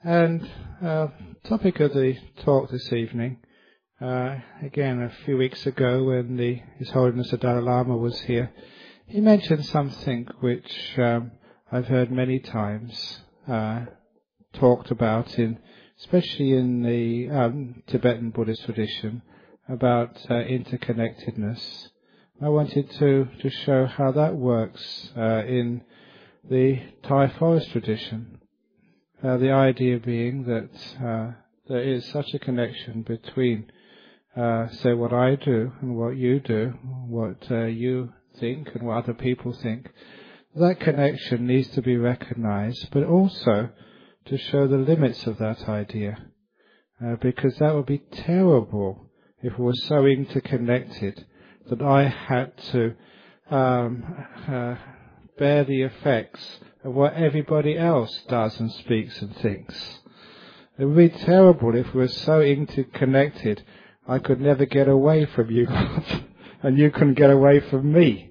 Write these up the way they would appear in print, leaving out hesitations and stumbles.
And topic of the talk this evening, again a few weeks ago when His Holiness the Dalai Lama was here, he mentioned something which I've heard many times talked about, especially in the Tibetan Buddhist tradition, about interconnectedness. I wanted to show how that works in the Thai forest tradition. The idea being that there is such a connection between, say, what I do and what you do, what you think and what other people think. That connection needs to be recognized, but also to show the limits of that idea, because that would be terrible if it was so interconnected that I had to bear the effects of what everybody else does and speaks and thinks. It would be terrible if we were so interconnected I could never get away from you and you couldn't get away from me.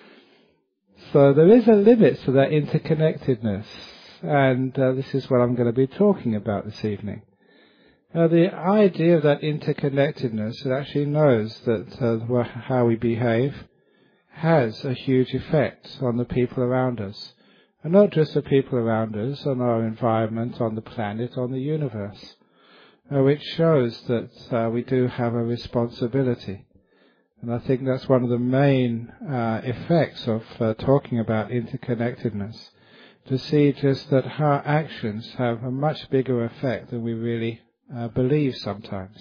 So there is a limit to that interconnectedness, and this is what I'm going to be talking about this evening. The idea of that interconnectedness, it actually knows that how we behave has a huge effect on the people around us. And not just the people around us, on our environment, on the planet, on the universe, which shows that we do have a responsibility. And I think that's one of the main effects of talking about interconnectedness, to see just that our actions have a much bigger effect than we really believe sometimes.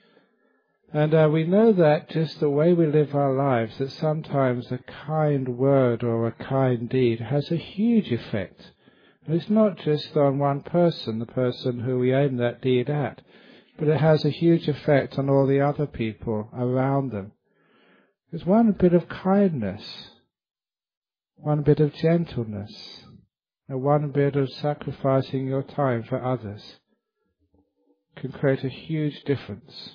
And we know that just the way we live our lives, that sometimes a kind word or a kind deed has a huge effect. And it's not just on one person, the person who we aim that deed at, but it has a huge effect on all the other people around them. There's one bit of kindness, one bit of gentleness, and one bit of sacrificing your time for others can create a huge difference.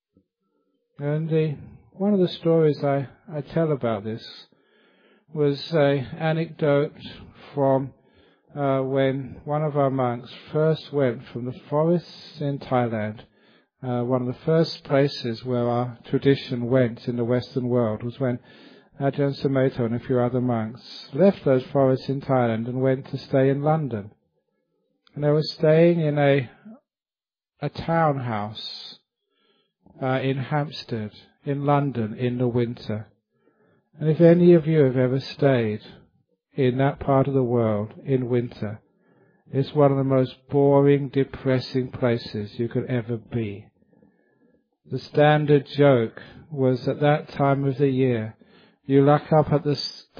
And one of the stories I tell about this was an anecdote from when one of our monks first went from the forests in Thailand. One of the first places where our tradition went in the Western world was when Ajahn Sumedho and a few other monks left those forests in Thailand and went to stay in London. And they were staying in a townhouse in Hampstead, in London, in the winter. And if any of you have ever stayed in that part of the world in winter, it's one of the most boring, depressing places you could ever be. The standard joke was at that time of the year, you look up at the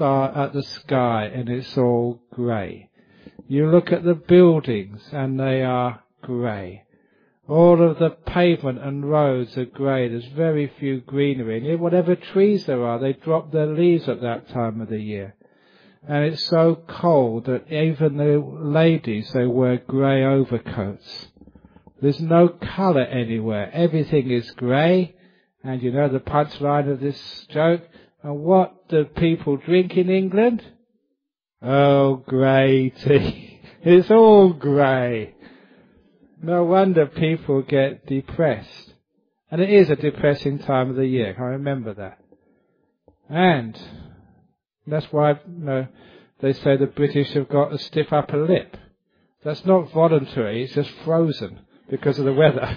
sky and it's all grey. You look at the buildings and they are grey. All of the pavement and roads are grey. There's very few greenery. And whatever trees there are, they drop their leaves at that time of the year. And it's so cold that even the ladies, they wear grey overcoats. There's no colour anywhere. Everything is grey. And you know the punchline of this joke? And what do people drink in England? Oh, grey tea. It's all grey. No wonder people get depressed. And it is a depressing time of the year. I remember that. And that's why they say the British have got a stiff upper lip. That's not voluntary, it's just frozen because of the weather.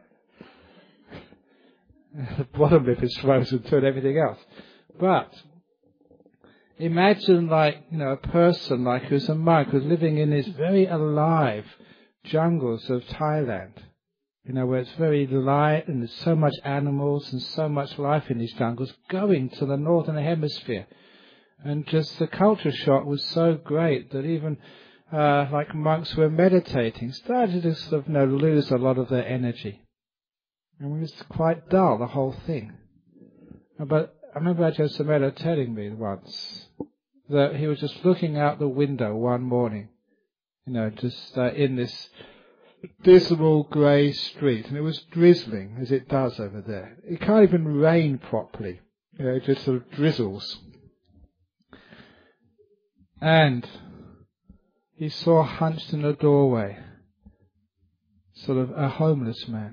The bottom lip is frozen too and everything else. But imagine a person who's a monk who's living in this very alive jungles of Thailand, where it's very light and there's so much animals and so much life in these jungles, going to the northern hemisphere. And just the culture shock was so great that even monks who were meditating started to sort of lose a lot of their energy. And it was quite dull, the whole thing. But I remember Ajahn Sumedho telling me once that he was just looking out the window one morning, just in this dismal grey street, and it was drizzling, as it does over there. It can't even rain properly. It just sort of drizzles. And he saw hunched in the doorway sort of a homeless man.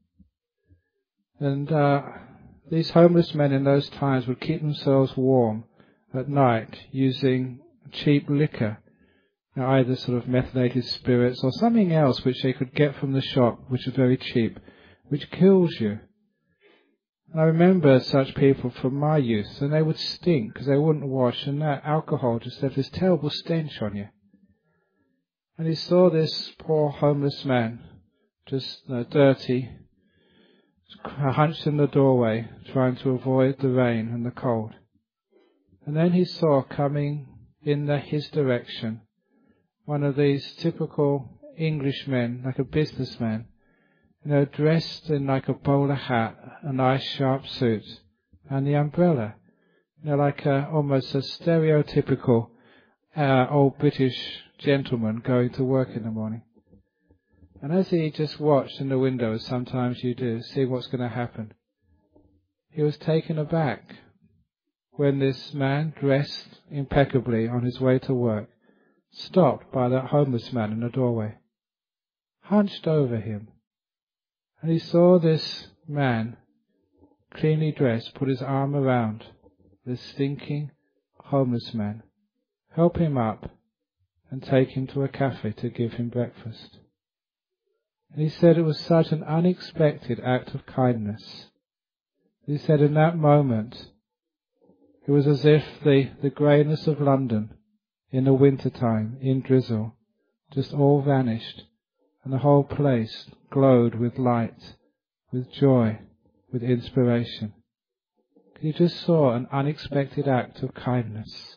And these homeless men in those times would keep themselves warm at night using cheap liquor, either sort of methylated spirits or something else which they could get from the shop, which is very cheap, which kills you. And I remember such people from my youth, and they would stink because they wouldn't wash, and that alcohol just left this terrible stench on you. And he saw this poor homeless man, just dirty, hunched in the doorway, trying to avoid the rain and the cold. And then he saw coming in his direction one of these typical English men, like a businessman, dressed in like a bowler hat, a nice sharp suit, and the umbrella, like almost a stereotypical old British gentleman going to work in the morning. And as he just watched in the window, as sometimes you do, see what's going to happen, he was taken aback when this man, dressed impeccably on his way to work, stopped by that homeless man in the doorway, hunched over him. And he saw this man, cleanly dressed, put his arm around this stinking homeless man, help him up, and take him to a cafe to give him breakfast. And he said it was such an unexpected act of kindness. He said in that moment, it was as if the greyness of London in the winter time, in drizzle, just all vanished, and the whole place glowed with light, with joy, with inspiration. He just saw an unexpected act of kindness.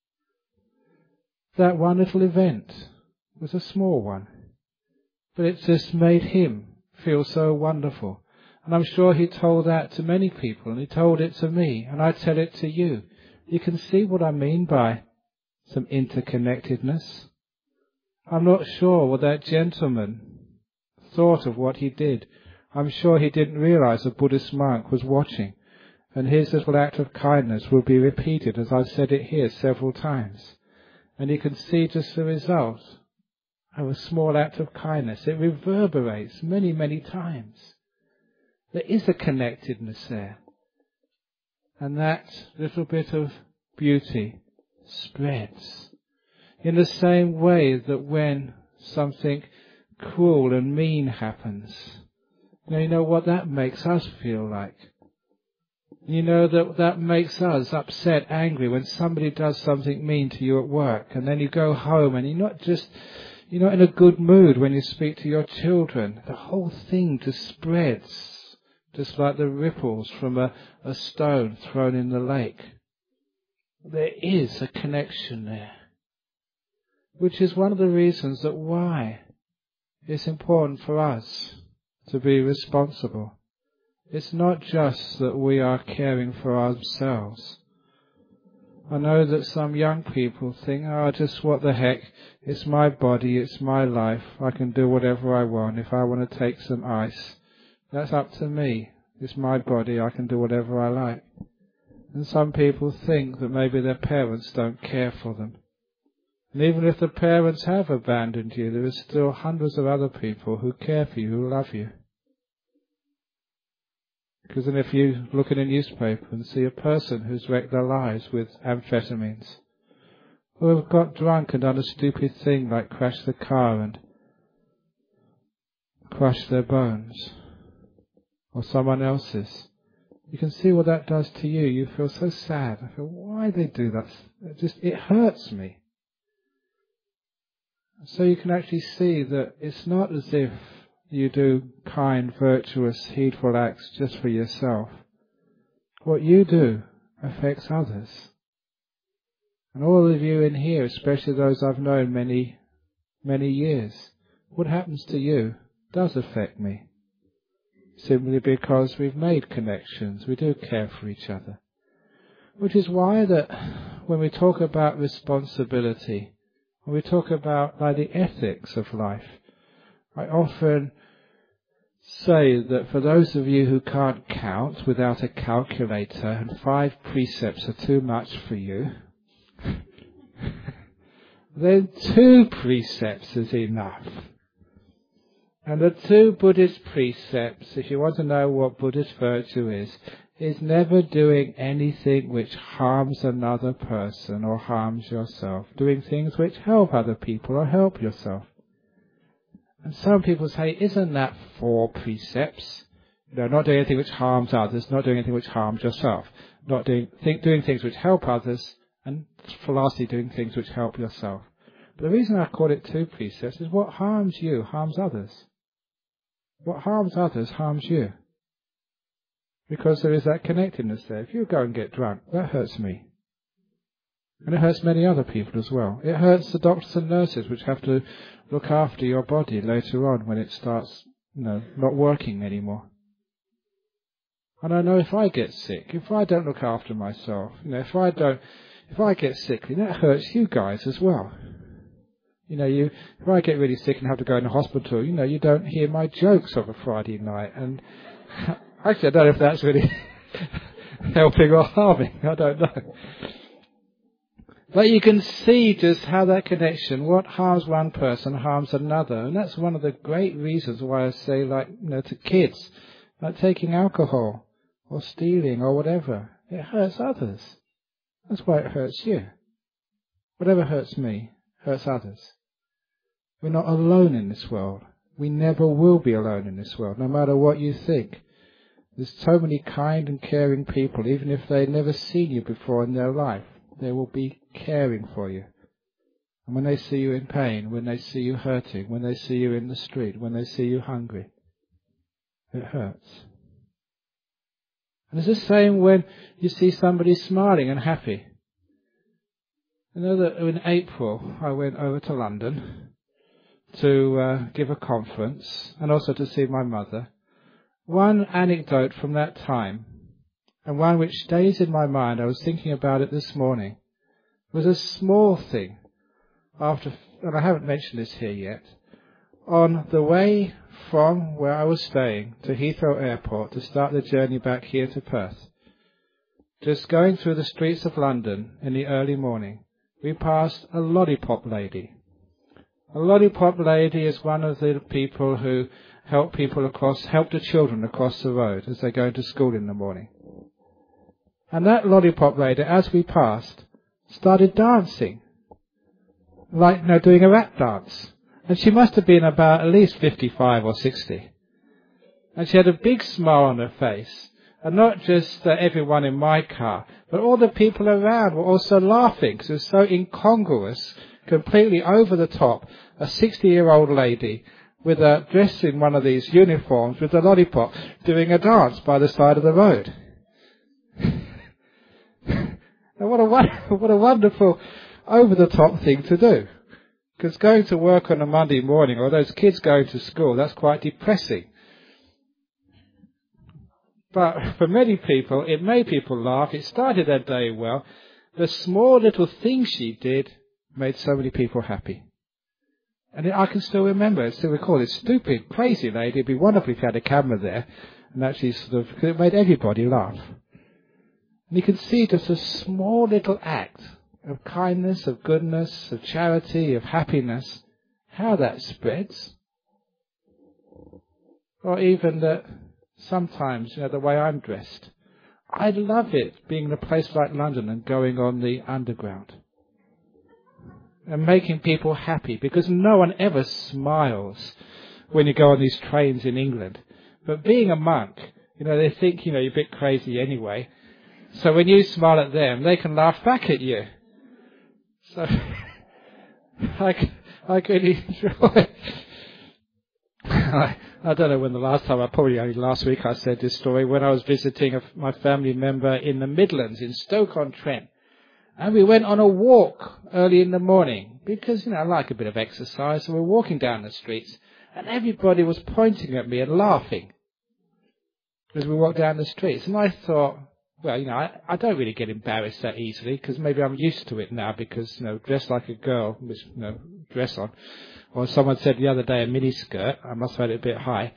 That one little event was a small one, but it just made him feel so wonderful. And I'm sure he told that to many people, and he told it to me, and I tell it to you. You can see what I mean by some interconnectedness. I'm not sure what that gentleman thought of what he did. I'm sure he didn't realize a Buddhist monk was watching, and his little act of kindness will be repeated, as I've said it here several times. And you can see just the result of a small act of kindness. It reverberates many, many times. There is a connectedness there. And that little bit of beauty spreads in the same way that when something cruel and mean happens, you know what that makes us feel like. You know that makes us upset, angry when somebody does something mean to you at work, and then you go home and you're not in a good mood when you speak to your children. The whole thing just spreads, just like the ripples from a stone thrown in the lake. There is a connection there, which is one of the reasons that why it's important for us to be responsible. It's not just that we are caring for ourselves. I know that some young people think, just what the heck, it's my body, it's my life, I can do whatever I want. If I want to take some ice, that's up to me. It's my body, I can do whatever I like. And some people think that maybe their parents don't care for them. And even if the parents have abandoned you, there are still hundreds of other people who care for you, who love you. Because then if you look in a newspaper and see a person who's wrecked their lives with amphetamines, or have got drunk and done a stupid thing like crash the car and crush their bones, or someone else's, you can see what that does to you. You feel so sad. I feel, why they do that? It hurts me. So you can actually see that it's not as if you do kind, virtuous, heedful acts just for yourself. What you do affects others. And all of you in here, especially those I've known many, many years, what happens to you does affect me. Simply because we've made connections, we do care for each other. Which is why that when we talk about responsibility, when we talk about the ethics of life, I often say that for those of you who can't count without a calculator and 5 precepts are too much for you, then 2 precepts is enough. And the two Buddhist precepts, if you want to know what Buddhist virtue is never doing anything which harms another person or harms yourself. Doing things which help other people or help yourself. And some people say, isn't that 4 precepts? Not doing anything which harms others, not doing anything which harms yourself. Not doing things which help others, and lastly doing things which help yourself. But the reason I call it 2 precepts is what harms you harms others. What harms others harms you. Because there is that connectedness there. If you go and get drunk, that hurts me. And it hurts many other people as well. It hurts the doctors and nurses which have to look after your body later on when it starts, not working anymore. And I know if I get sick, if I don't look after myself, if I get sickly, that hurts you guys as well. If I get really sick and have to go in the hospital, you don't hear my jokes of a Friday night. And actually, I don't know if that's really helping or harming. I don't know. But you can see just how that connection, what harms one person harms another. And that's one of the great reasons why I say, to kids, like taking alcohol or stealing or whatever. It hurts others. That's why it hurts you. Whatever hurts me hurts others. We're not alone in this world. We never will be alone in this world, no matter what you think. There's so many kind and caring people, even if they've never seen you before in their life. They will be caring for you. And when they see you in pain, when they see you hurting, when they see you in the street, when they see you hungry, it hurts. And it's the same when you see somebody smiling and happy. You know that in April I went over to London to give a conference and also to see my mother. One anecdote from that time, and one which stays in my mind, I was thinking about it this morning, was a small thing, and I haven't mentioned this here yet, on the way from where I was staying to Heathrow Airport to start the journey back here to Perth. Just going through the streets of London in the early morning, we passed a lollipop lady. A lollipop lady is one of the people who help the children across the road as they go to school in the morning. And that lollipop lady, as we passed, started dancing, doing a rap dance. And she must have been about at least 55 or 60. And she had a big smile on her face. And not just everyone in my car, but all the people around were also laughing because it was so incongruous, completely over the top, a 60-year-old lady dressed in one of these uniforms with a lollipop doing a dance by the side of the road. And what a wonderful over-the-top thing to do. Because going to work on a Monday morning, or those kids going to school, that's quite depressing. But for many people, it made people laugh. It started their day well. The small little things she did made so many people happy. And I can still remember, still recall this stupid, crazy lady. It'd be wonderful if you had a camera there. And actually because it made everybody laugh. And you can see just a small little act of kindness, of goodness, of charity, of happiness, how that spreads. Or even that sometimes, the way I'm dressed. I love it being in a place like London and going on the underground. And making people happy, because no one ever smiles when you go on these trains in England. But being a monk, they think, you're a bit crazy anyway. So when you smile at them, they can laugh back at you. So I really enjoy it. I don't know when the last time, probably only last week I said this story, when I was visiting my family member in the Midlands, in Stoke-on-Trent. And we went on a walk early in the morning, because, I like a bit of exercise, so we're walking down the streets, and everybody was pointing at me and laughing as we walked down the streets. And I thought, well, I don't really get embarrassed that easily, because maybe I'm used to it now, because, dressed like a girl, with, dress on. Or someone said the other day, a miniskirt. I must have had it a bit high.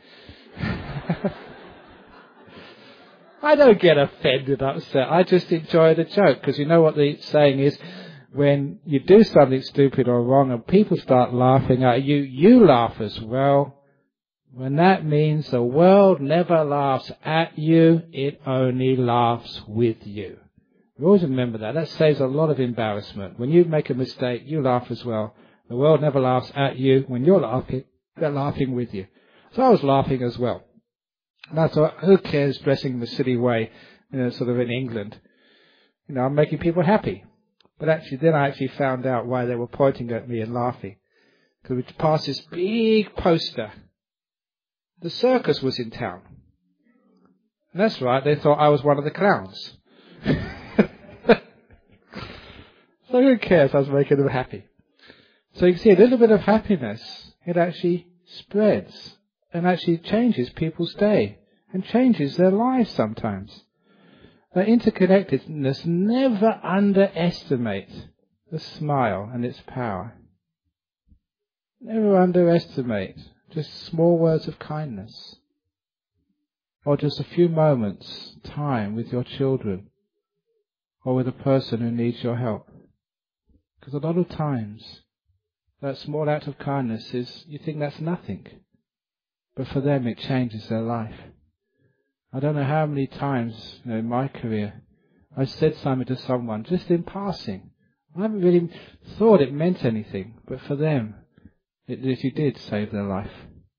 I don't get offended, upset. I just enjoy the joke, because you know what the saying is, when you do something stupid or wrong and people start laughing at you, you laugh as well. When that means the world never laughs at you, it only laughs with you. We always remember that. That saves a lot of embarrassment. When you make a mistake, you laugh as well. The world never laughs at you. When you're laughing, they're laughing with you. So I was laughing as well. And I thought, who cares dressing in the silly way, sort of in England? I'm making people happy. But then I found out why they were pointing at me and laughing. Because we passed this big poster. The circus was in town. And that's right, they thought I was one of the clowns. So who cares? I was making them happy. So you can see a little bit of happiness, it actually spreads and actually changes people's day and changes their lives sometimes. That interconnectedness, never underestimate the smile and its power. Never underestimate just small words of kindness. Or just a few moments time with your children or with a person who needs your help. Because a lot of times that small act of kindness is, you think that's nothing. But for them it changes their life. I don't know how many times in my career I said something to someone just in passing. I haven't really thought it meant anything, but for them it literally did save their life.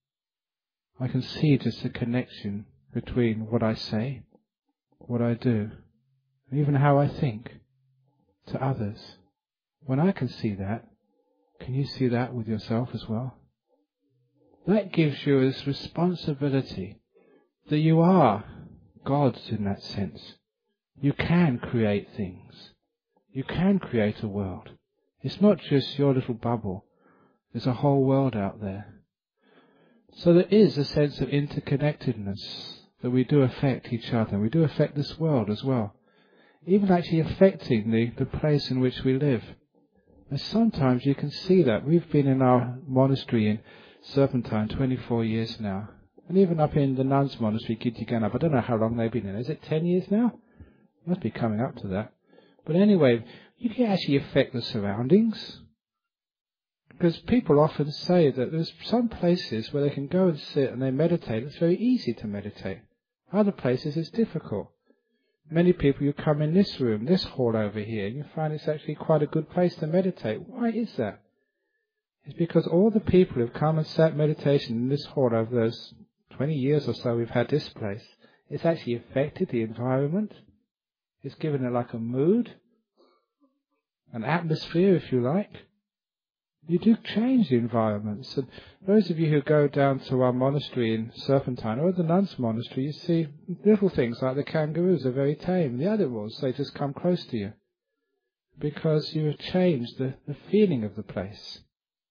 I can see just a connection between what I say, what I do, and even how I think to others. When I can see that, can you see that with yourself as well? That gives you this responsibility that you are gods in that sense. You can create things. You can create a world. It's not just your little bubble. There's a whole world out there. So there is a sense of interconnectedness, that we do affect each other. We do affect this world as well. Even actually affecting the place in which we live. And sometimes you can see that. We've been in our monastery in Serpentine 24 years now. And even up in the nuns' monastery, Kirtiganab, I don't know how long they've been in. Is it 10 years now? Must be coming up to that. But anyway, you can actually affect the surroundings. Because people often say that there's some places where they can go and sit and they meditate. It's very easy to meditate. Other places it's difficult. Many people, you come in this room, this hall over here, and you find it's actually quite a good place to meditate. Why is that? It's because all the people who've come and sat meditation in this hall over those 20 years or so we've had this place, it's actually affected the environment. It's given it like a mood, an atmosphere, if you like. You do change the environments. And those of you who go down to our monastery in Serpentine or the nuns' monastery, you see little things like the kangaroos are very tame. The animals, they just come close to you because you have changed the feeling of the place.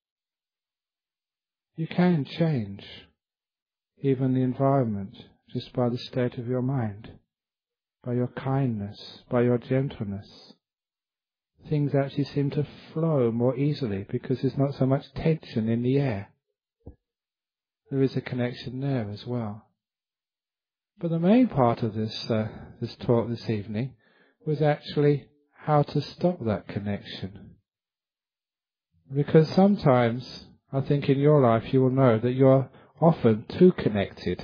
You can change even the environment just by the state of your mind, by your kindness, by your gentleness. Things actually seem to flow more easily because there's not so much tension in the air. There is a connection there as well. But the main part of this talk this evening was actually how to stop that connection. Because sometimes, I think in your life you will know that you're often too connected,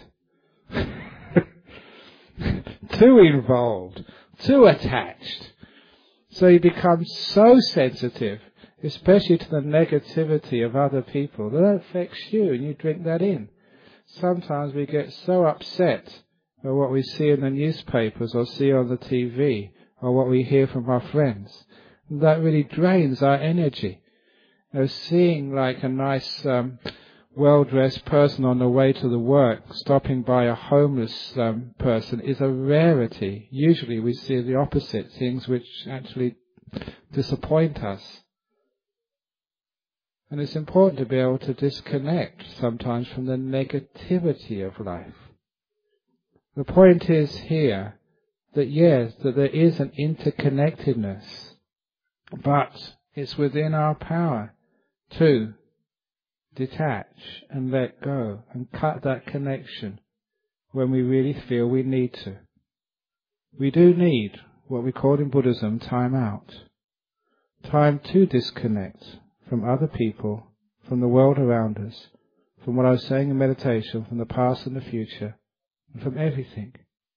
too involved, too attached. So you become so sensitive, especially to the negativity of other people, that affects you and you drink that in. Sometimes we get so upset by what we see in the newspapers or see on the TV or what we hear from our friends. That really drains our energy. Seeing like a nice well-dressed person on the way to the work stopping by a homeless person is a rarity. Usually we see the opposite, things which actually disappoint us. And it's important to be able to disconnect sometimes from the negativity of life. The point is here that yes, that there is an interconnectedness, but it's within our power to detach and let go and cut that connection when we really feel we need to. We do need what we call in Buddhism time out. Time to disconnect from other people, from the world around us, from what I was saying in meditation, from the past and the future, and from everything.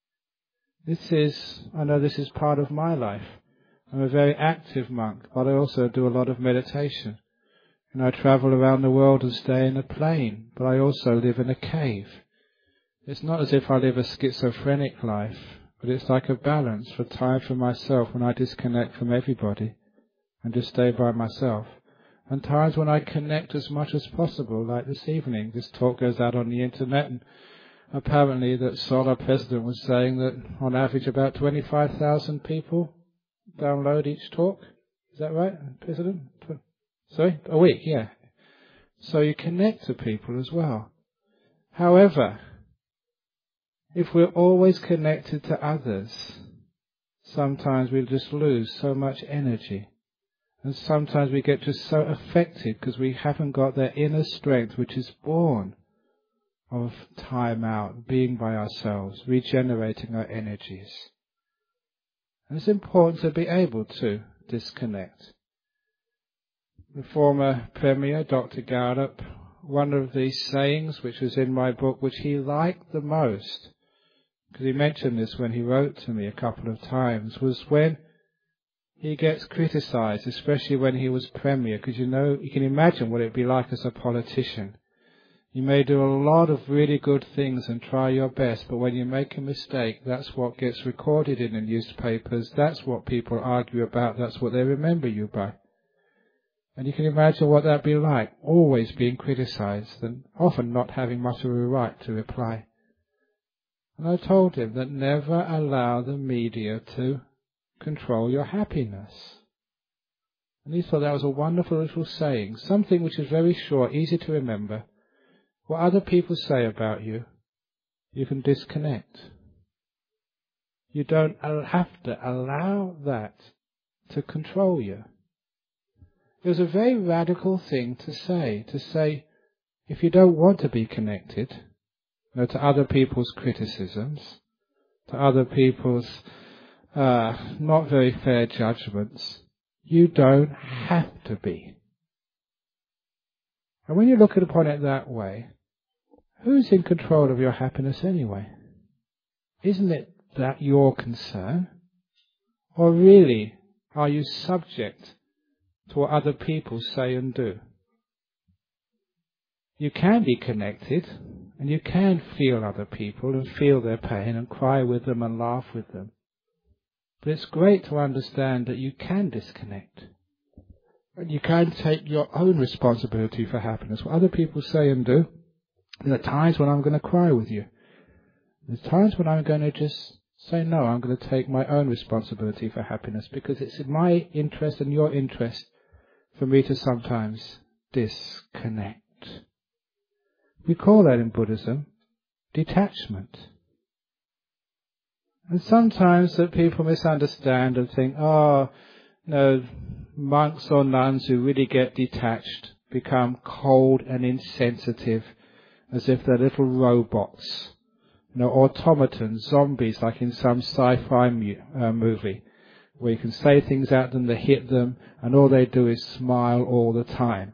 I know this is part of my life. I'm a very active monk, but I also do a lot of meditation. And I travel around the world and stay in a plane, but I also live in a cave. It's not as if I live a schizophrenic life, but it's like a balance for time for myself when I disconnect from everybody and just stay by myself. And times when I connect as much as possible, like this evening. This talk goes out on the internet, and apparently that Solar President was saying that on average about 25,000 people download each talk. Is that right, President? Sorry? A week, yeah. So you connect to people as well. However, if we're always connected to others, sometimes we'll just lose so much energy. And sometimes we get just so affected because we haven't got that inner strength which is born of time out, being by ourselves, regenerating our energies. And it's important to be able to disconnect. The former Premier, Dr. Gallup, one of the sayings which was in my book, which he liked the most, because he mentioned this when he wrote to me a couple of times, was when he gets criticized, especially when he was Premier, because you can imagine what it would be like as a politician. You may do a lot of really good things and try your best, but when you make a mistake, that's what gets recorded in the newspapers, that's what people argue about, that's what they remember you by. And you can imagine what that'd be like, always being criticized and often not having much of a right to reply. And I told him that never allow the media to control your happiness. And he thought that was a wonderful little saying, something which is very short, easy to remember. What other people say about you, you can disconnect. You don't have to allow that to control you. It was a very radical thing to say, if you don't want to be connected, to other people's criticisms, to other people's not very fair judgments, you don't have to be. And when you look upon it that way, who's in control of your happiness anyway? Isn't it that your concern? Or really, are you subject to what other people say and do? You can be connected, and you can feel other people and feel their pain and cry with them and laugh with them. But it's great to understand that you can disconnect. And you can take your own responsibility for happiness. What other people say and do, there are times when I'm going to cry with you. There's times when I'm going to just say, no, I'm going to take my own responsibility for happiness, because it's in my interest and your interest for me to sometimes disconnect. We call that in Buddhism detachment. And sometimes that people misunderstand and think, monks or nuns who really get detached become cold and insensitive, as if they're little robots, automatons, zombies, like in some sci-fi movie, where you can say things at them, they hit them, and all they do is smile all the time.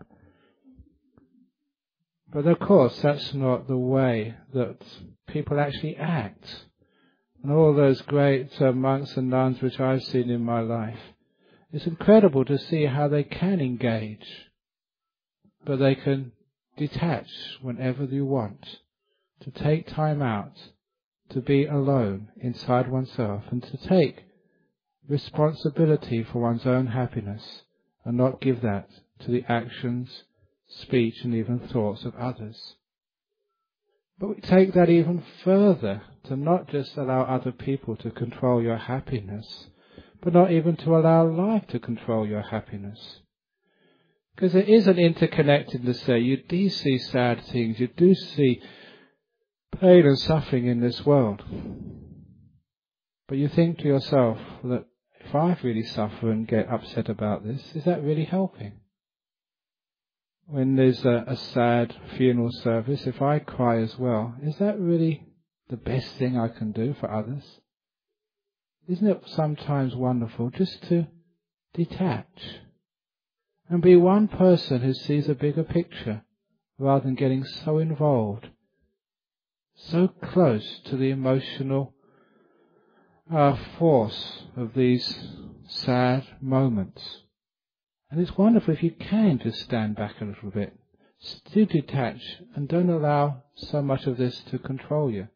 But of course, that's not the way that people actually act. And all those great monks and nuns which I've seen in my life, it's incredible to see how they can engage, but they can detach whenever you want, to take time out, to be alone inside oneself, and to take responsibility for one's own happiness, and not give that to the actions, speech, and even thoughts of others. But we take that even further, to not just allow other people to control your happiness, but not even to allow life to control your happiness. Because there is an interconnectedness there. You do see sad things, you do see pain and suffering in this world. But you think to yourself that if I really suffer and get upset about this, is that really helping? When there's a sad funeral service, if I cry as well, is that really the best thing I can do for others? Isn't it sometimes wonderful just to detach and be one person who sees a bigger picture rather than getting so involved, so close to the emotional force of these sad moments. And it's wonderful if you can just stand back a little bit, still detach, and don't allow so much of this to control you.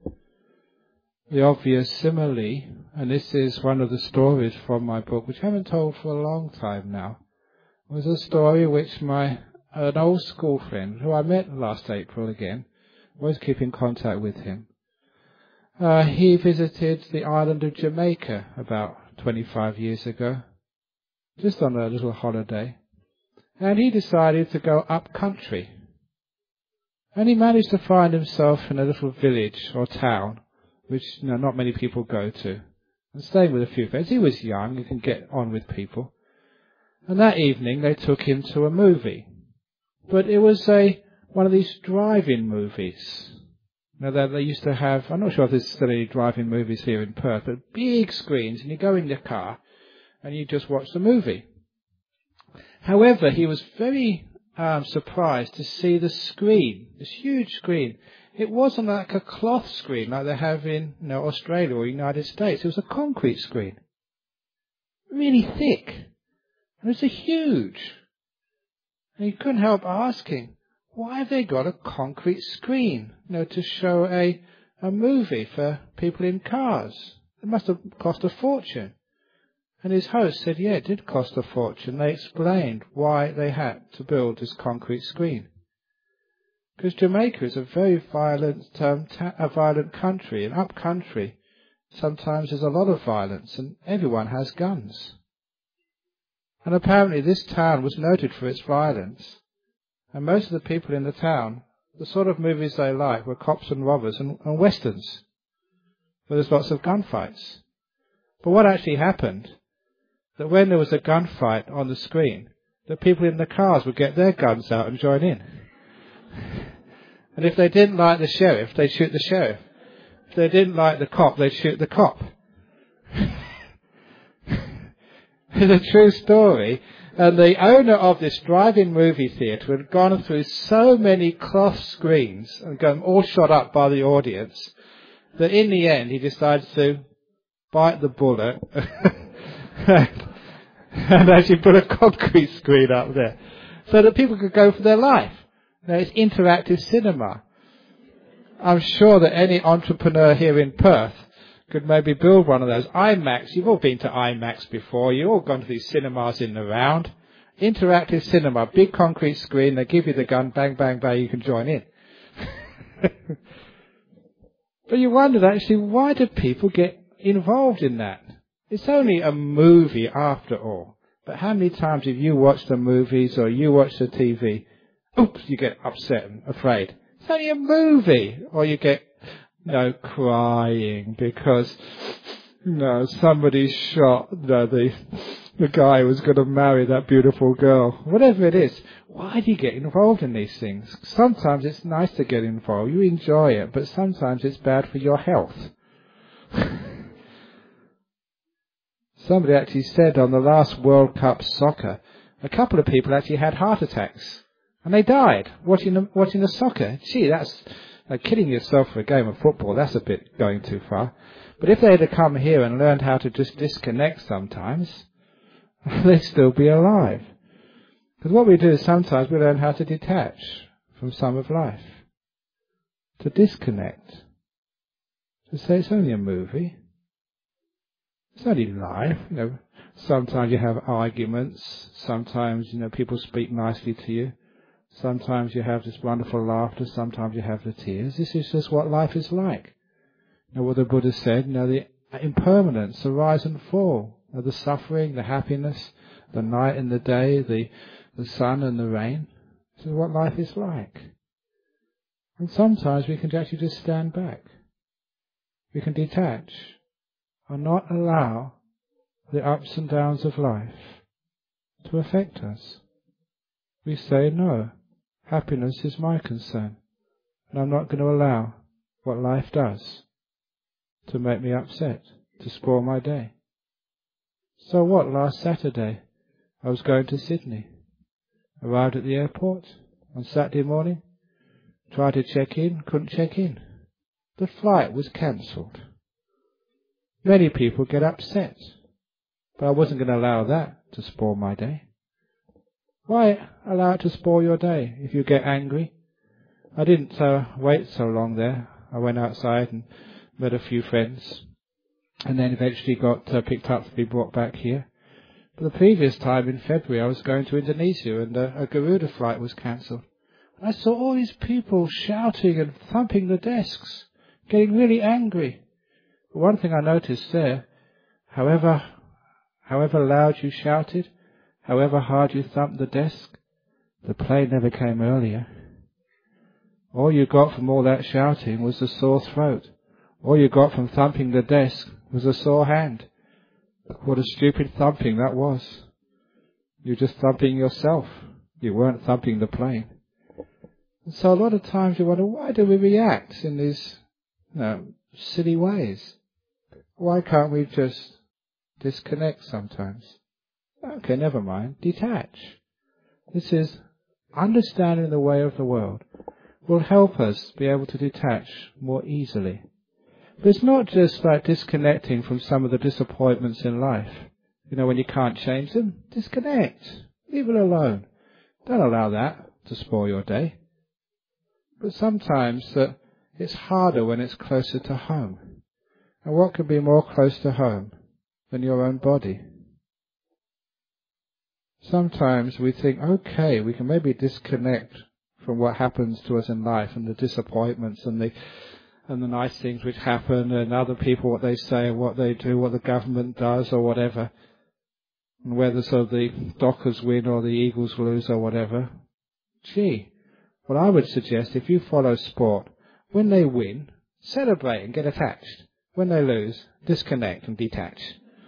The obvious simile, and this is one of the stories from my book, which I haven't told for a long time now, was a story which an old school friend, who I met last April again, always keep in contact with him. He visited the island of Jamaica about 25 years ago, just on a little holiday, and he decided to go up country. And he managed to find himself in a little village or town, which not many people go to, and staying with a few friends. He was young, he can get on with people. And that evening they took him to a movie. But it was one of these drive-in movies. Now they used to have, I'm not sure if there's still any drive-in movies here in Perth, but big screens, and you go in your car and you just watch the movie. However, he was very surprised to see the screen, this huge screen. It wasn't like a cloth screen like they have in Australia or United States. It was a concrete screen, really thick. And it was huge. And he couldn't help asking, why have they got a concrete screen, to show a movie for people in cars? It must have cost a fortune. And his host said, yeah, it did cost a fortune. They explained why they had to build this concrete screen. Because Jamaica is a very violent country, and up country, sometimes there's a lot of violence, and everyone has guns. And apparently this town was noted for its violence, and most of the people in the town, the sort of movies they liked were cops and robbers and westerns, where there's lots of gunfights. But what actually happened, that when there was a gunfight on the screen, the people in the cars would get their guns out and join in. And if they didn't like the sheriff, they'd shoot the sheriff. If they didn't like the cop, they'd shoot the cop. It's a true story. And the owner of this drive-in movie theatre had gone through so many cloth screens and got them all shot up by the audience that in the end he decided to bite the bullet and actually put a concrete screen up there so that people could go for their life. Now, it's interactive cinema. I'm sure that any entrepreneur here in Perth could maybe build one of those. IMAX, you've all been to IMAX before. You've all gone to these cinemas in the round. Interactive cinema, big concrete screen, they give you the gun, bang, bang, bang, you can join in. But you wondered actually, why do people get involved in that? It's only a movie after all. But how many times have you watched the movies or you watch the TV? Oops, you get upset and afraid. It's only a movie. Or you get, crying because, somebody shot the guy who was going to marry that beautiful girl. Whatever it is. Why do you get involved in these things? Sometimes it's nice to get involved. You enjoy it. But sometimes it's bad for your health. Somebody actually said on the last World Cup soccer, a couple of people actually had heart attacks. And they died watching the soccer. Gee, that's killing yourself for a game of football. That's a bit going too far. But if they had come here and learned how to just disconnect sometimes, they'd still be alive. Because what we do is sometimes we learn how to detach from some of life. To disconnect. To say it's only a movie. It's only life. Sometimes you have arguments. Sometimes, people speak nicely to you. Sometimes you have this wonderful laughter, sometimes you have the tears. This is just what life is like. What the Buddha said, the impermanence, the rise and fall, the suffering, the happiness, the night and the day, the sun and the rain. This is what life is like. And sometimes we can actually just stand back. We can detach and not allow the ups and downs of life to affect us. We say, no, happiness is my concern, and I'm not going to allow what life does to make me upset, to spoil my day. So what, last Saturday, I was going to Sydney. Arrived at the airport, on Saturday morning. Tried to check in, couldn't check in. The flight was cancelled. Many people get upset, but I wasn't going to allow that to spoil my day. Why allow it to spoil your day if you get angry? I didn't wait so long there. I went outside and met a few friends, and then eventually got picked up to be brought back here. But the previous time in February I was going to Indonesia, and a Garuda flight was cancelled. I saw all these people shouting and thumping the desks, getting really angry. But one thing I noticed there, however loud you shouted, however hard you thumped the desk, the plane never came earlier. All you got from all that shouting was a sore throat. All you got from thumping the desk was a sore hand. What a stupid thumping that was. You were just thumping yourself. You weren't thumping the plane. And so a lot of times you wonder, why do we react in these silly ways? Why can't we just disconnect sometimes? Okay, never mind. Detach. This is understanding the way of the world will help us be able to detach more easily. But it's not just like disconnecting from some of the disappointments in life. When you can't change them, disconnect. Leave it alone. Don't allow that to spoil your day. But sometimes it's harder when it's closer to home. And what could be more close to home than your own body? Sometimes we think, okay, we can maybe disconnect from what happens to us in life and the disappointments and the nice things which happen and other people, what they say and what they do, what the government does or whatever, and whether the Dockers win or the Eagles lose or whatever. What I would suggest, if you follow sport, when they win, celebrate and get attached. When they lose, disconnect and detach.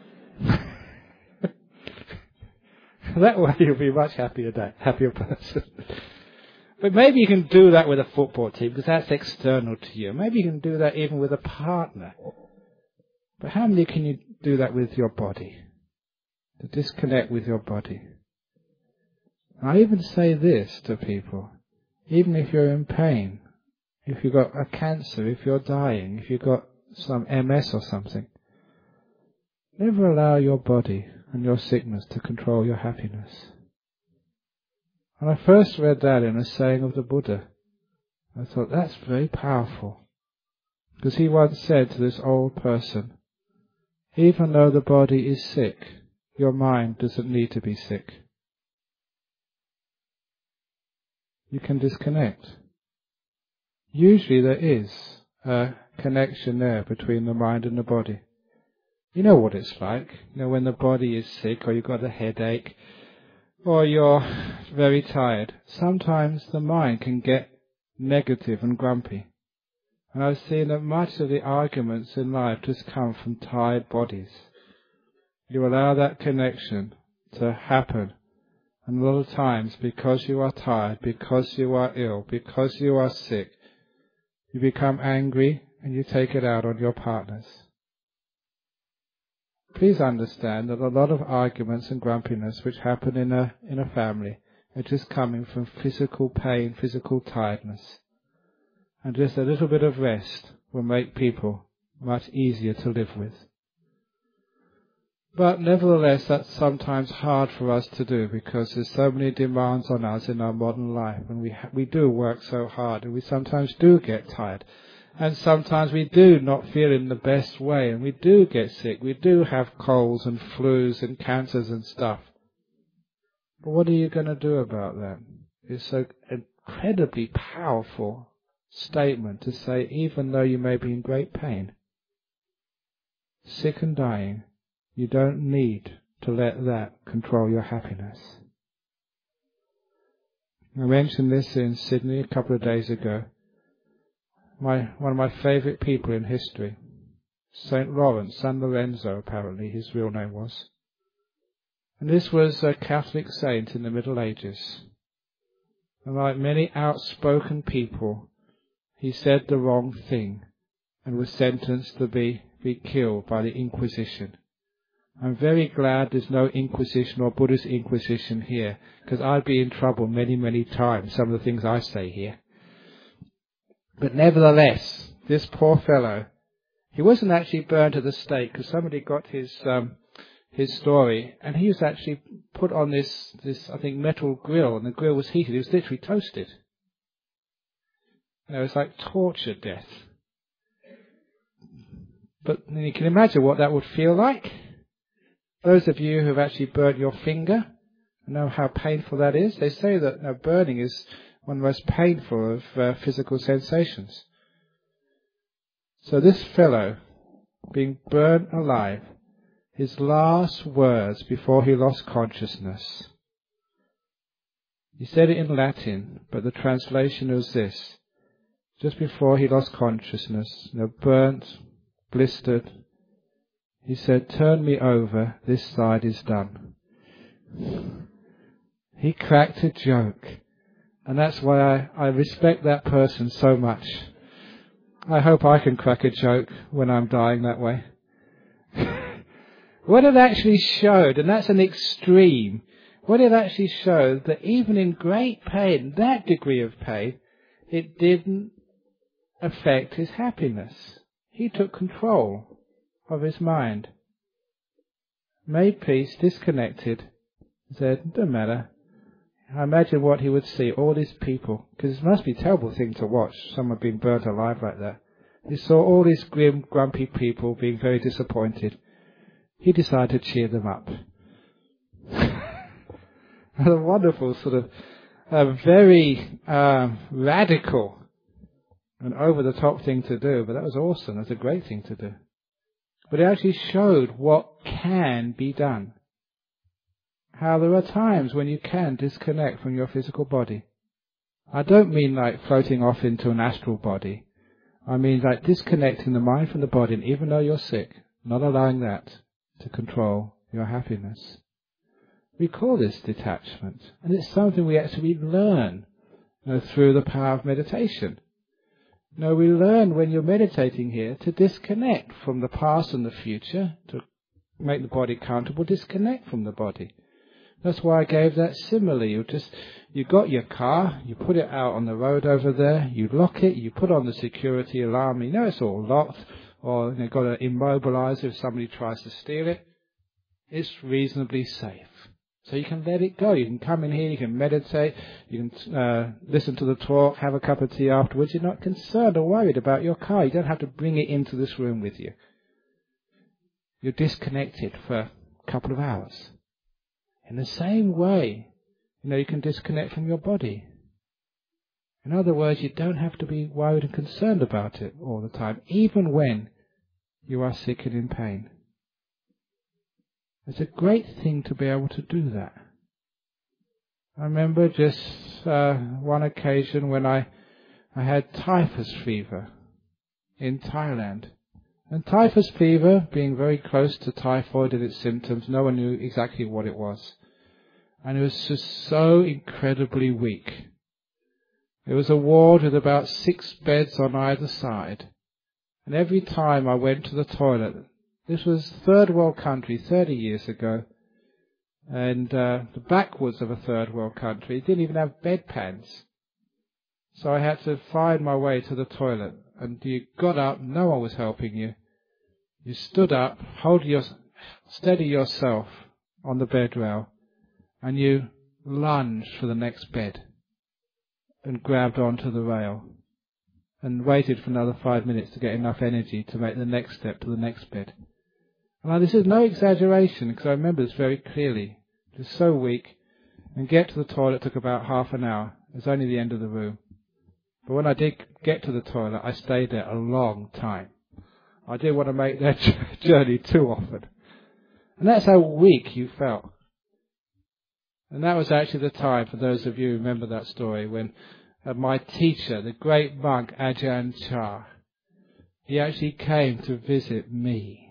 That way you'll be a much happier person. But maybe you can do that with a football team, because that's external to you. Maybe you can do that even with a partner. But how many can you do that with your body? To disconnect with your body. I even say this to people. Even if you're in pain, if you've got a cancer, if you're dying, if you've got some MS or something, never allow your body and your sickness to control your happiness. When I first read that in a saying of the Buddha, I thought that's very powerful. Because he once said to this old person, even though the body is sick, your mind doesn't need to be sick. You can disconnect. Usually there is a connection there between the mind and the body. You know what it's like. When the body is sick, or you've got a headache, or you're very tired, sometimes the mind can get negative and grumpy. And I've seen that much of the arguments in life just come from tired bodies. You allow that connection to happen. And a lot of times, because you are tired, because you are ill, because you are sick, you become angry and you take it out on your partners. Please understand that a lot of arguments and grumpiness which happen in a family are just coming from physical pain, physical tiredness. And just a little bit of rest will make people much easier to live with. But nevertheless, that's sometimes hard for us to do, because there's so many demands on us in our modern life, and we do work so hard, and we sometimes do get tired, and sometimes we do not feel in the best way, and we do get sick. We do have colds and flus and cancers and stuff. But what are you going to do about that? It's an incredibly powerful statement to say, even though you may be in great pain, sick and dying, you don't need to let that control your happiness. I mentioned this in Sydney a couple of days ago. One of my favourite people in history, St. Lawrence, San Lorenzo apparently his real name was. And this was a Catholic saint in the Middle Ages. And like many outspoken people, he said the wrong thing and was sentenced to be killed by the Inquisition. I'm very glad there's no Inquisition or Buddhist Inquisition here, because I'd be in trouble many, many times, some of the things I say here. But nevertheless, this poor fellow, he wasn't actually burned at the stake, because somebody got his story, and he was actually put on this I think metal grill, and the grill was heated. He was literally toasted. You know, it's like torture death. But you can imagine what that would feel like. Those of you who have actually burnt your finger know how painful that is. They say that burning is one of the most painful of physical sensations. So this fellow, being burnt alive, his last words before he lost consciousness, he said it in Latin, but the translation was this: just before he lost consciousness, burnt, blistered, he said, "Turn me over, this side is done." He cracked a joke, and that's why I respect that person so much. I hope I can crack a joke when I'm dying that way. What it actually showed, and that's an extreme, what it actually showed that even in great pain, that degree of pain, it didn't affect his happiness. He took control of his mind, made peace, disconnected, said, "Doesn't matter." I imagine what he would see, all these people, because it must be a terrible thing to watch, someone being burnt alive like that. He saw all these grim, grumpy people being very disappointed. He decided to cheer them up. A wonderful sort of very radical and over-the-top thing to do, but that was awesome. That's a great thing to do. But it actually showed what can be done. How there are times when you can disconnect from your physical body. I don't mean like floating off into an astral body. I mean like disconnecting the mind from the body, and even though you're sick, not allowing that to control your happiness. We call this detachment, and it's something we actually learn through the power of meditation. We learn when you're meditating here to disconnect from the past and the future, to make the body comfortable, disconnect from the body. That's why I gave that simile. You got your car, you put it out on the road over there, you lock it, you put on the security alarm, it's all locked, or you've got to immobilize it if somebody tries to steal it. It's reasonably safe. So you can let it go. You can come in here, you can meditate, you can listen to the talk, have a cup of tea afterwards. You're not concerned or worried about your car. You don't have to bring it into this room with you. You're disconnected for a couple of hours. In the same way, you can disconnect from your body. In other words, you don't have to be worried and concerned about it all the time, even when you are sick and in pain. It's a great thing to be able to do that. I remember just one occasion when I had typhus fever in Thailand. And typhus fever, being very close to typhoid in its symptoms, no one knew exactly what it was. And it was just so incredibly weak. It was a ward with about 6 beds on either side. And every time I went to the toilet, this was third world country 30 years ago, and the backwoods of a third world country, it didn't even have bedpans. So I had to find my way to the toilet, and you got up, no one was helping you. You stood up, steady yourself on the bed rail, and you lunged for the next bed and grabbed onto the rail and waited for another 5 minutes to get enough energy to make the next step to the next bed. Now, this is no exaggeration, because I remember this very clearly. It was so weak, and get to the toilet took about half an hour. It was only the end of the room. But when I did get to the toilet, I stayed there a long time. I didn't want to make that journey too often. And that's how weak you felt. And that was actually the time, for those of you who remember that story, when my teacher, the great monk Ajahn Chah, he actually came to visit me.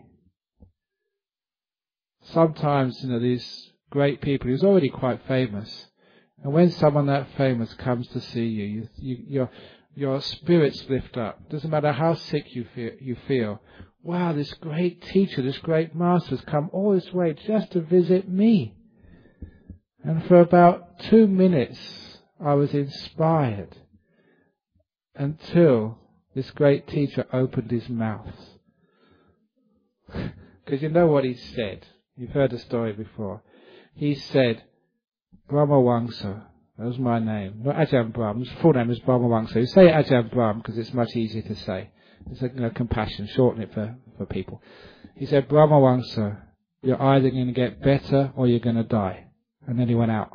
Sometimes, these great people, he was already quite famous, and when someone that famous comes to see you, your spirits lift up. Doesn't matter how sick you feel, wow, this great teacher, this great master has come all this way just to visit me. And for about 2 minutes, I was inspired until this great teacher opened his mouth. Because you know what he said. You've heard the story before. He said, Brahmawangsa, that was my name, not Ajahn Brahm, his full name is Brahmawangsa. You say Ajahn Brahm because it's much easier to say. It's like, compassion, shorten it for people. He said, Brahmawangsa, you're either going to get better or you're going to die. And then he went out.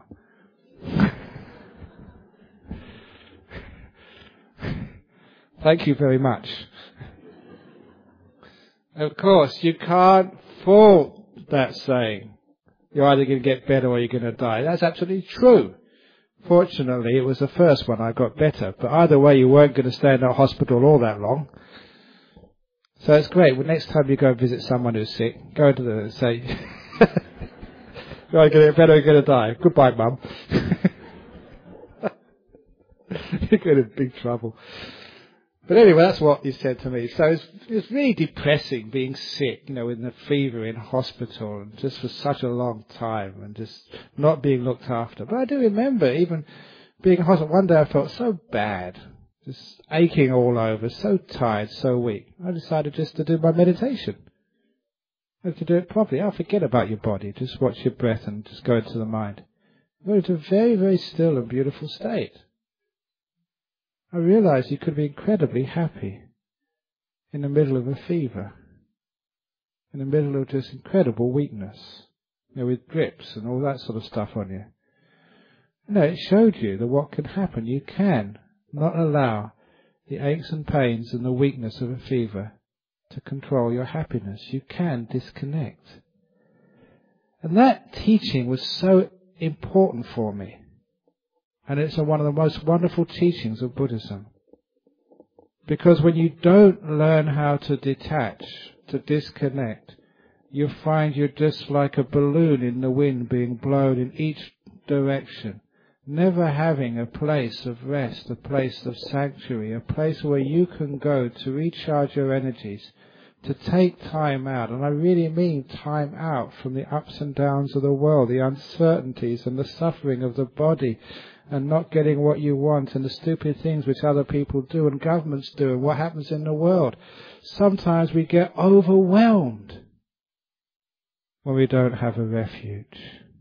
Thank you very much. Of course, you can't fault that saying. You're either going to get better or you're going to die. That's absolutely true. Fortunately, it was the first one I got better. But either way, you weren't going to stay in that hospital all that long. So it's great. Well, next time you go and visit someone who's sick, go to them and say, you're either going to get better or you're going to die. Goodbye, Mum. You're going in big trouble. But anyway, that's what he said to me. So it's really depressing being sick, with a fever in hospital and just for such a long time and just not being looked after. But I do remember even being in hospital. One day I felt so bad, just aching all over, so tired, so weak. I decided just to do my meditation. I had to do it properly. I'll forget about your body. Just watch your breath and just go into the mind. Go into a very, very still and beautiful state. I realized you could be incredibly happy in the middle of a fever, in the middle of just incredible weakness, with drips and all that sort of stuff on you. It showed you that what can happen. You can not allow the aches and pains and the weakness of a fever to control your happiness. You can disconnect. And that teaching was so important for me. And it's one of the most wonderful teachings of Buddhism. Because when you don't learn how to detach, to disconnect, you find you're just like a balloon in the wind being blown in each direction, never having a place of rest, a place of sanctuary, a place where you can go to recharge your energies, to take time out. And I really mean time out from the ups and downs of the world, the uncertainties and the suffering of the body, and not getting what you want, and the stupid things which other people do and governments do, and what happens in the world. Sometimes we get overwhelmed when we don't have a refuge.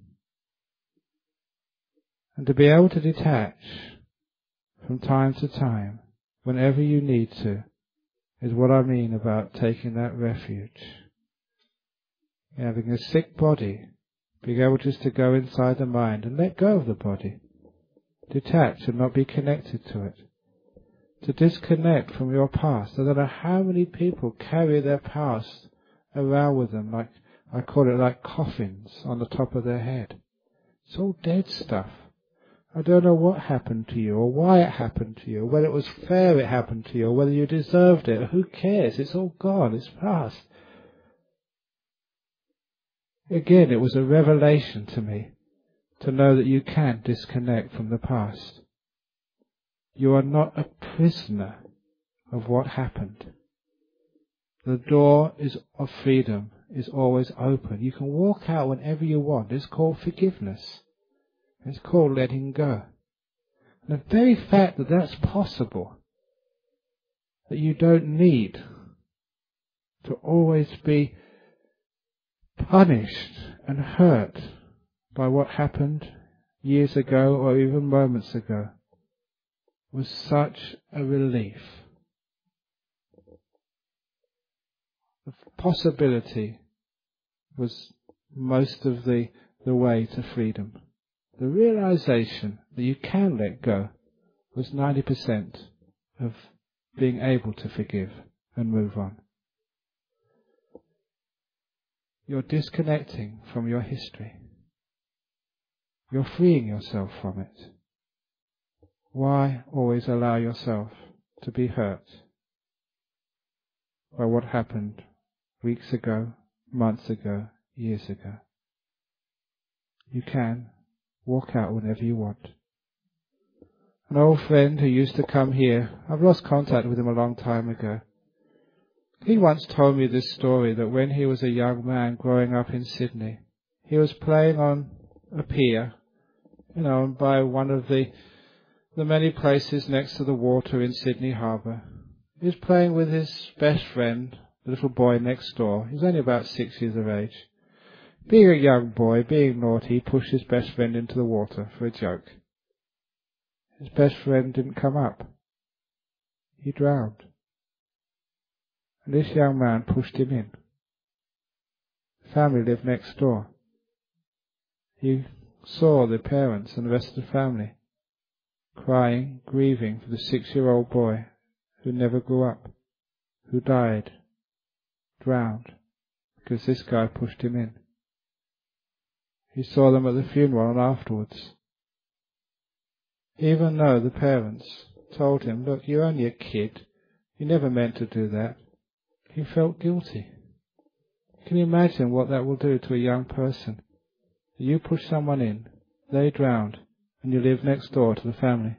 And to be able to detach from time to time, whenever you need to, is what I mean about taking that refuge. Having a sick body, being able just to go inside the mind and let go of the body. Detach and not be connected to it. To disconnect from your past. I don't know how many people carry their past around with them, like I call it like coffins on the top of their head. It's all dead stuff. I don't know what happened to you or why it happened to you, whether it was fair it happened to you or whether you deserved it. Who cares? It's all gone. It's past. Again, it was a revelation to me to know that you can disconnect from the past. You are not a prisoner of what happened. The door of freedom is always open. You can walk out whenever you want. It's called forgiveness. It's called letting go. And the very fact that that's possible, that you don't need to always be punished and hurt by what happened years ago or even moments ago, was such a relief. The possibility was most of the way to freedom. The realization that you can let go was 90% of being able to forgive and move on. You're disconnecting from your history. You're freeing yourself from it. Why always allow yourself to be hurt by what happened weeks ago, months ago, years ago? You can walk out whenever you want. An old friend who used to come here, I've lost contact with him a long time ago, He once told me this story that when he was a young man growing up in Sydney, he was playing on a pier, by one of the many places next to the water in Sydney Harbour. He was playing with his best friend, the little boy next door. He was only about 6 years of age. Being a young boy, being naughty, he pushed his best friend into the water for a joke. His best friend didn't come up. He drowned. And this young man pushed him in. The family lived next door. He saw the parents and the rest of the family crying, grieving for the 6-year-old boy who never grew up, who died, drowned, because this guy pushed him in. He saw them at the funeral and afterwards. Even though the parents told him, look, you're only a kid, you never meant to do that, he felt guilty. Can you imagine what that will do to a young person? You push someone in, they drowned, and you live next door to the family.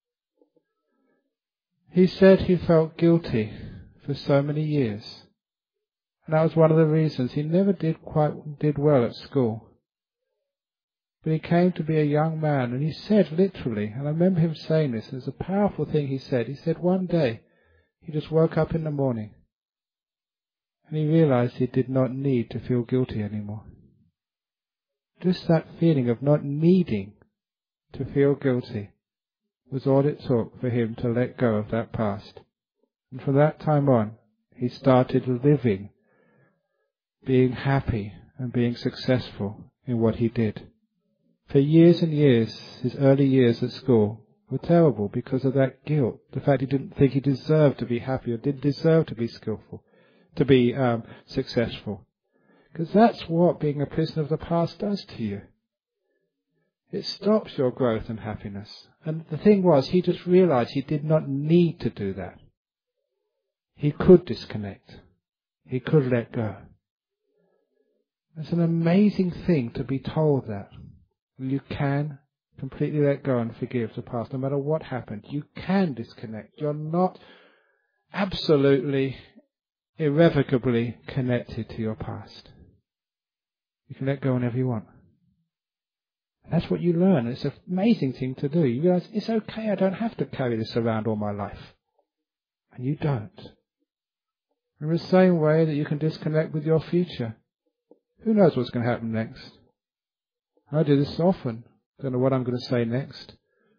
He said he felt guilty for so many years. And that was one of the reasons he never did well at school. But he came to be a young man, and he said literally, and I remember him saying this, it's a powerful thing he said one day he just woke up in the morning and he realized he did not need to feel guilty anymore. Just that feeling of not needing to feel guilty was all it took for him to let go of that past. And from that time on, he started living, being happy and being successful in what he did. For years and years, his early years at school were terrible because of that guilt. The fact he didn't think he deserved to be happy or didn't deserve to be skillful, to be successful. Because that's what being a prisoner of the past does to you. It stops your growth and happiness. And the thing was, he just realized he did not need to do that. He could disconnect. He could let go. It's an amazing thing to be told that. You can completely let go and forgive the past, no matter what happened. You can disconnect. You're not absolutely, irrevocably connected to your past. You can let go whenever you want. That's what you learn. It's an amazing thing to do. You realize, it's okay, I don't have to carry this around all my life. And you don't. In the same way that you can disconnect with your future. Who knows what's going to happen next? I do this often. Don't know what I'm going to say next.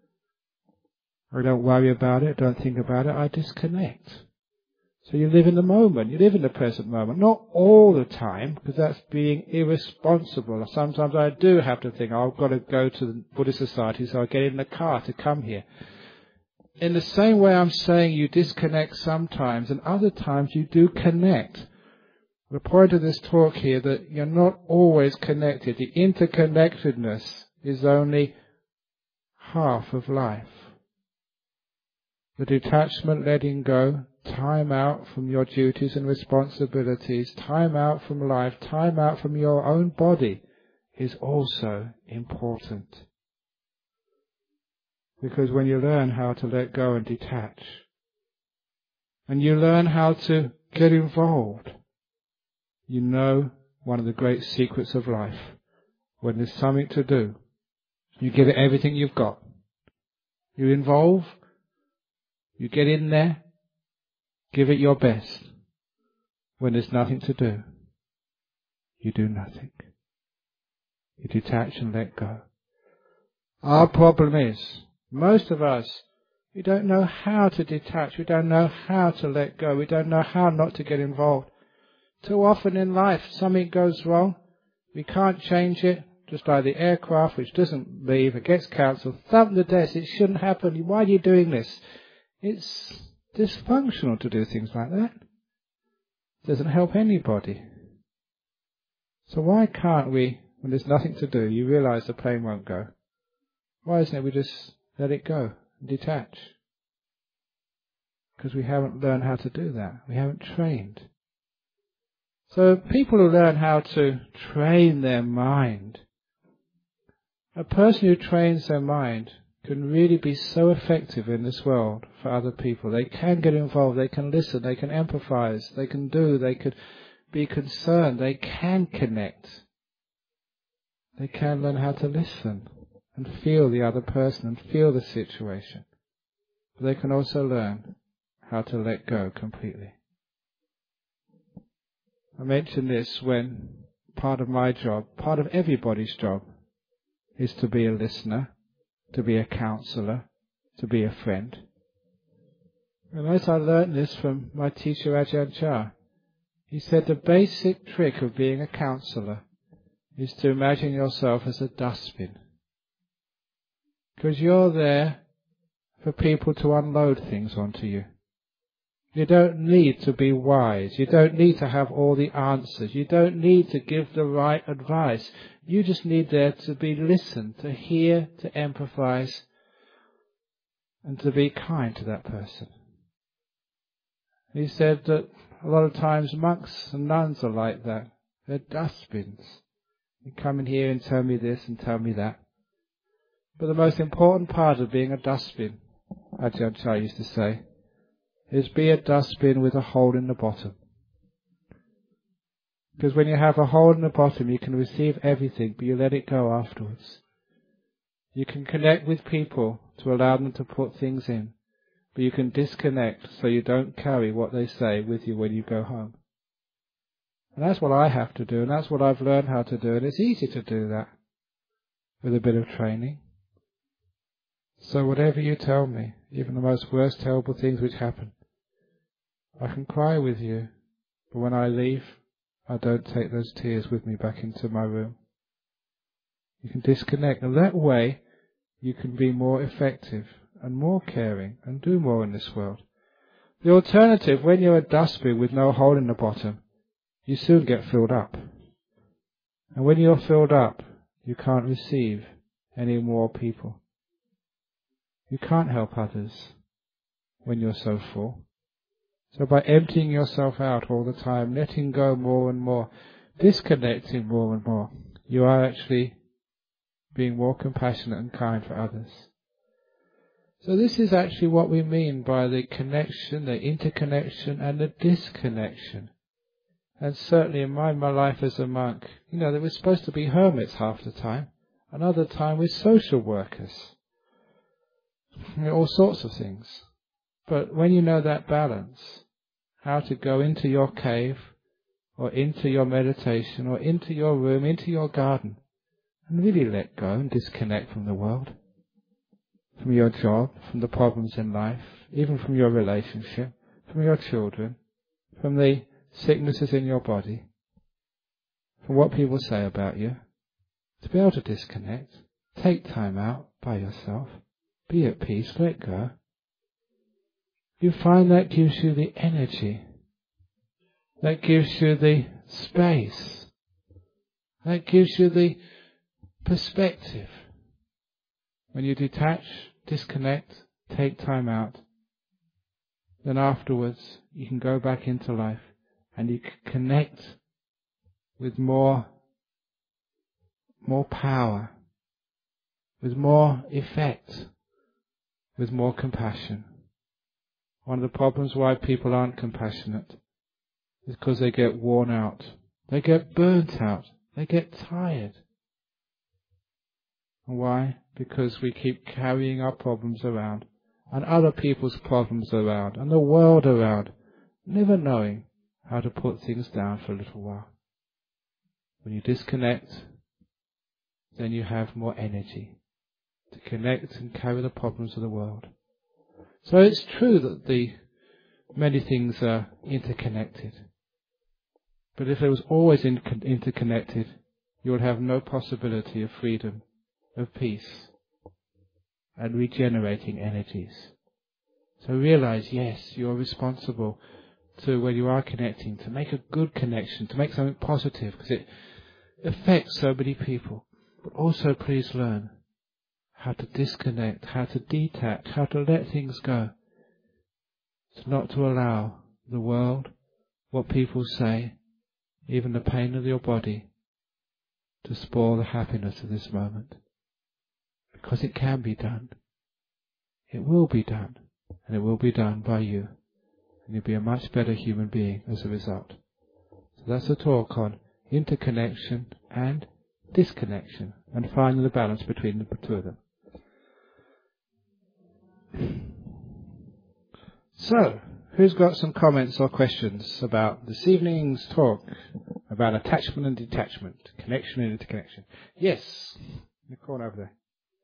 I don't worry about it, don't think about it, I disconnect. So you live in the moment, you live in the present moment. Not all the time, because that's being irresponsible. Sometimes I do have to think, I've got to go to the Buddhist Society, so I get in the car to come here. In the same way I'm saying you disconnect sometimes, and other times you do connect. The point of this talk here that you're not always connected. The interconnectedness is only half of life. The detachment, letting go, time out from your duties and responsibilities, time out from life, time out from your own body is also important. Because when you learn how to let go and detach, and you learn how to get involved, you know one of the great secrets of life. When there's something to do, you give it everything you've got. You involve, you get in there, give it your best. When there's nothing to do, you do nothing. You detach and let go. Our problem is, most of us, we don't know how to detach, we don't know how to let go, we don't know how not to get involved. Too often in life, something goes wrong, we can't change it, just like the aircraft which doesn't leave, it gets cancelled, thump the desk, it shouldn't happen, why are you doing this? It's dysfunctional to do things like that. It doesn't help anybody. So why can't we, when there's nothing to do, you realise the plane won't go? Why isn't it we just let it go and detach? Because we haven't learned how to do that. We haven't trained. So people who learn how to train their mind, a person who trains their mind can really be so effective in this world for other people. They can get involved, they can listen, they can empathize, they can be concerned, they can connect. They can learn how to listen and feel the other person and feel the situation. But they can also learn how to let go completely. I mention this when part of my job, part of everybody's job, is to be a listener, to be a counsellor, to be a friend. And as I learned this from my teacher Ajahn Chah, he said the basic trick of being a counsellor is to imagine yourself as a dustbin. Because you're there for people to unload things onto you. You don't need to be wise. You don't need to have all the answers. You don't need to give the right advice. You just need there to be listened, to hear, to empathize, and to be kind to that person. He said that a lot of times monks and nuns are like that. They're dustbins. You come in here and tell me this and tell me that. But the most important part of being a dustbin, Ajahn Chah used to say, is be a dustbin with a hole in the bottom. Because when you have a hole in the bottom, you can receive everything, but you let it go afterwards. You can connect with people to allow them to put things in, but you can disconnect so you don't carry what they say with you when you go home. And that's what I have to do, and that's what I've learned how to do, and it's easy to do that with a bit of training. So whatever you tell me, even the most worst terrible things which happen, I can cry with you, but when I leave, I don't take those tears with me back into my room. You can disconnect, and that way you can be more effective and more caring and do more in this world. The alternative, when you're a dustbin with no hole in the bottom, you soon get filled up. And when you're filled up, you can't receive any more people. You can't help others when you're so full. So by emptying yourself out all the time, letting go more and more, disconnecting more and more, you are actually being more compassionate and kind for others. So this is actually what we mean by the connection, the interconnection and the disconnection. And certainly in my life as a monk, that we're supposed to be hermits half the time. Another time we're social workers. All sorts of things. But when you know that balance, how to go into your cave, or into your meditation, or into your room, into your garden, and really let go and disconnect from the world, from your job, from the problems in life, even from your relationship, from your children, from the sicknesses in your body, from what people say about you, to be able to disconnect, take time out by yourself, be at peace, let go. You find that gives you the energy, that gives you the space, that gives you the perspective. When you detach, disconnect, take time out, then afterwards you can go back into life and you can connect with more power, with more effect, with more compassion. One of the problems why people aren't compassionate is because they get worn out, they get burnt out, they get tired. And why? Because we keep carrying our problems around, and other people's problems around, and the world around, never knowing how to put things down for a little while. When you disconnect, then you have more energy to connect and carry the problems of the world. So it's true that many things are interconnected. But if it was always interconnected, you would have no possibility of freedom, of peace, and regenerating energies. So realize, yes, you're responsible to, when you are connecting, to make a good connection, to make something positive, because it affects so many people. But also please learn how to disconnect, how to detach, how to let things go. It's not to allow the world, what people say, even the pain of your body, to spoil the happiness of this moment. Because it can be done. it will be done, and it will be done by you, and you'll be a much better human being as a result. So that's a talk on interconnection and disconnection, and finding the balance between the two of them. So, who's got some comments or questions about this evening's talk about attachment and detachment, connection and interconnection? Yes, in the corner over there.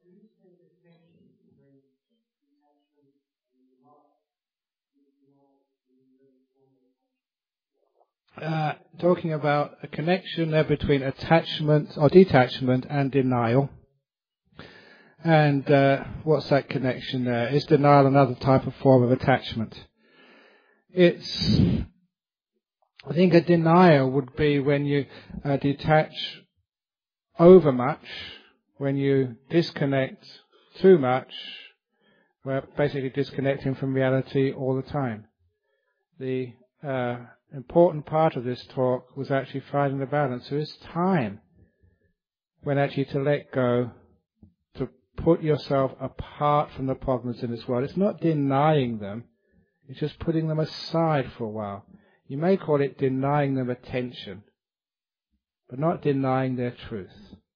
Talking about a connection there between attachment or detachment and denial. And what's that connection there? Is denial another type of form of attachment? I think a denial would be when you detach over much, when you disconnect too much, we're basically disconnecting from reality all the time. The important part of this talk was actually finding the balance. There is time when actually to let go, to put yourself apart from the problems in this world. It's not denying them, it's just putting them aside for a while. You may call it denying them attention, but not denying their truth.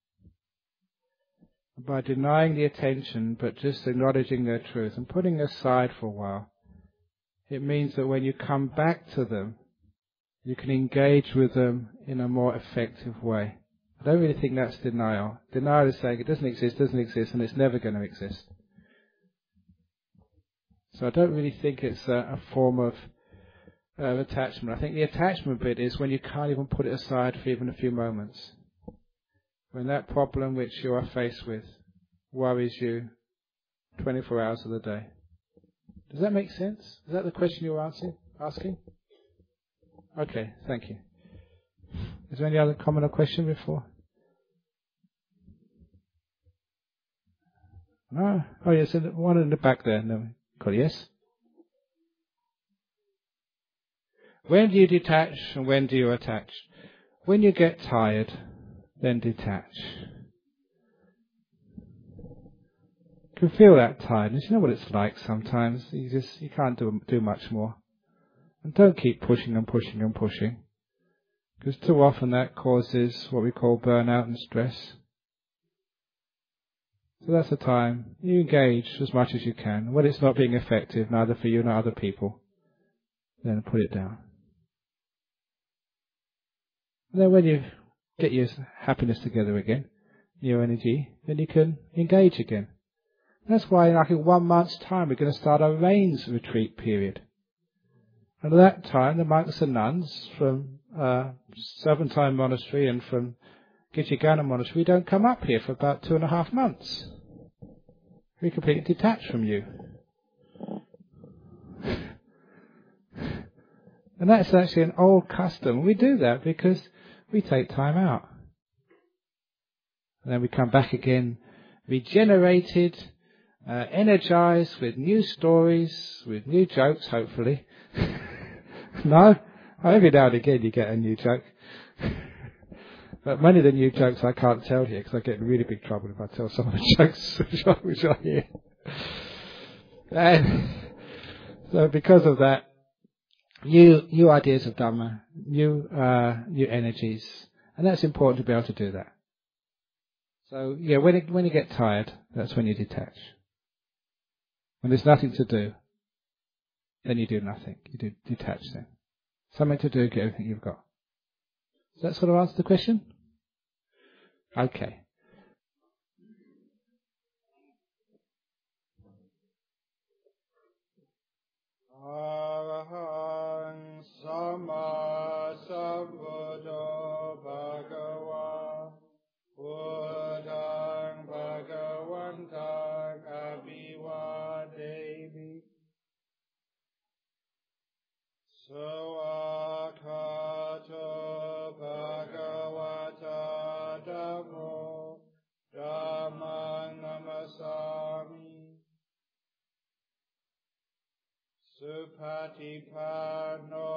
By denying the attention, but just acknowledging their truth and putting aside for a while, it means that when you come back to them, you can engage with them in a more effective way. I don't really think that's denial. Denial is saying it doesn't exist, and it's never going to exist. So I don't really think it's a form of attachment. I think the attachment bit is when you can't even put it aside for even a few moments. When that problem which you are faced with worries you 24 hours of the day. Does that make sense? Is that the question you were asking? Okay, thank you. Is there any other comment or question before? No? Oh yes, one in the back there. No. Yes? When do you detach and when do you attach? When you get tired, then detach. You can feel that tiredness. You know what it's like sometimes. You can't do much more. And don't keep pushing and pushing and pushing. Because too often that causes what we call burnout and stress. So that's the time you engage as much as you can. When it's not being effective, neither for you nor other people, then put it down. And then when you get your happiness together again, your energy, then you can engage again. That's why in 1 month's time we're going to start our rains retreat period. And at that time the monks and nuns from Serpentine Monastery and from Gijigana Monastery don't come up here for about 2.5 months. We're completely detached from you. And that's actually an old custom. We do that because we take time out. And then we come back again, regenerated, energized with new stories, with new jokes, hopefully. No? Every now and again you get a new joke. But many of the new jokes I can't tell here because I get in really big trouble if I tell some of the jokes which I hear. And so because of that, new ideas of Dhamma, new energies, and that's important to be able to do that. So yeah, when you get tired, that's when you detach. When there's nothing to do, then you do nothing. You do detach then. Something to do, get everything you've got. Does that sort of answer the question? Okay. Arahang Sama Sambuddho Bhagava Buddhang Bhagavantang Abhivademi Sawakato Bhagavata Dhammo Dhammang Namasami Supatipano